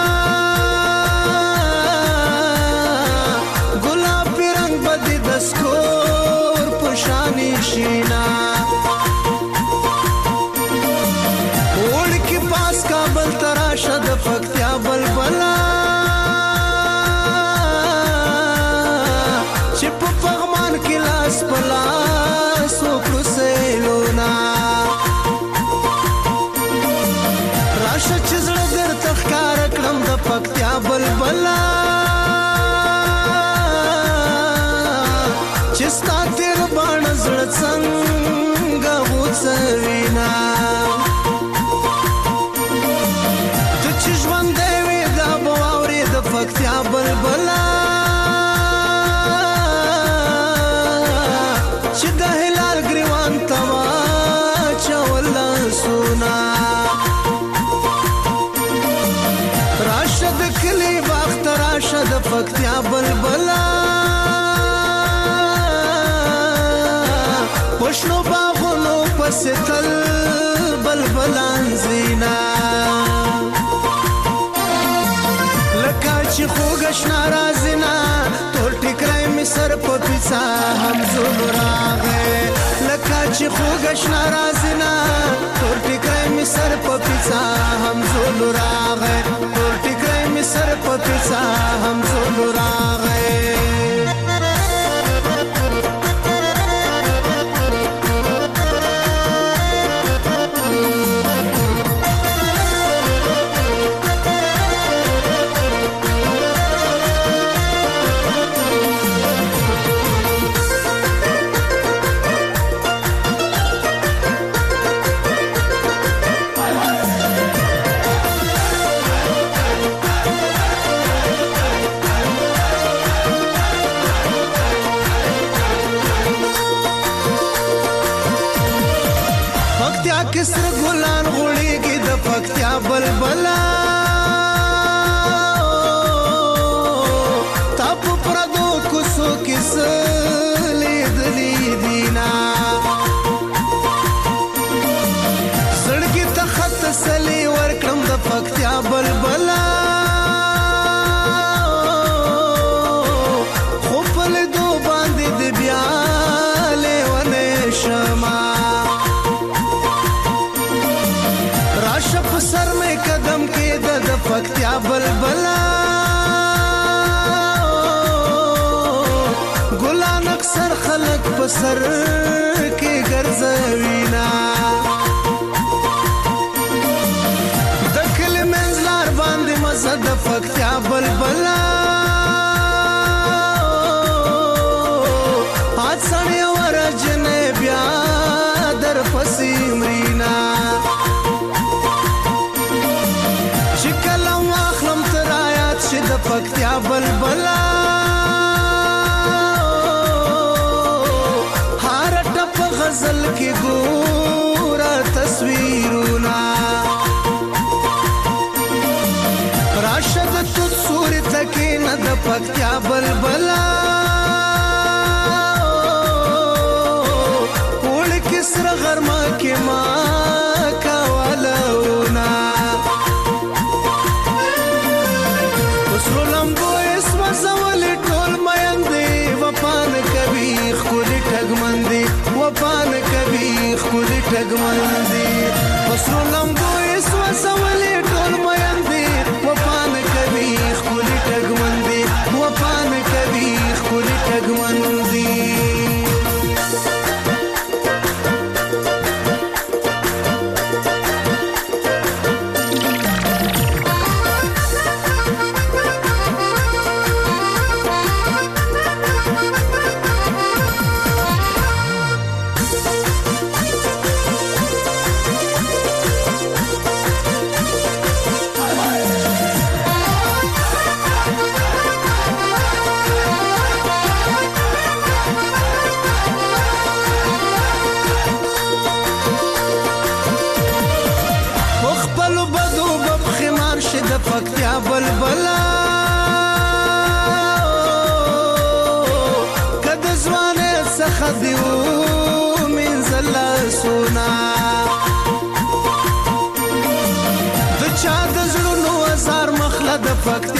ګلابي رنگ بدی دسکور پشانی شینا کابل تراشه د پکتیا بلبلا چې په پغمان کې لاس پلاس وکړو سیلونا راشه چې زړه درته ښکار کړم د پکتیا بلبلا چې ستا تیر باڼه زړه څنګه غوڅوینا پکتیا بلبلا چې د هلال ګریوان توا چولا سونا راشد کلی وخت راشد پکتیا بلبلا پښنو باغونو پسې تل بلبلان زینا چې خوږ شنا رازنا پیڅه همزول راغی لکه چې خوږه شنه رازینا تور ټیکری مې سر په پیڅه همزول راغی تور ټیکری مې سر په پیڅه همزول راغی کسر ګلان غوړېږي د پکتیا بلبلا تا په پردو کوڅو کې څه لیدلي دينا زړګي ته خط تسلي ورکړم د پکتیا بلبلا خو په لیدو باندې د بیا لیونی شمه سر میں قدم کے د پکتیا بلبلا ګلان اکثر خلق په سر کې ګرځوینا د کلی منځلار باندې مزه د پکتیا بلبلا اڅړې ورجنې بیا در پسې مرینا د پکتیا بلبلا هر ټپ غزل کې ګورا تصویرونه راشد تو صورت کې نه د پکتیا بلبلا وړ کې سر غرمه کې ما کاولونه وپان کبھی خود ټګمندي وسرو لمبو اس وسولې ټول مېندي وپان کبھی خود ټګمندي وپان کبھی خود ټګمندي پکتیا بلبلا کد ځوانه څخه دیو منزل سونا د چا د زړونو هزار مخله د پکتیا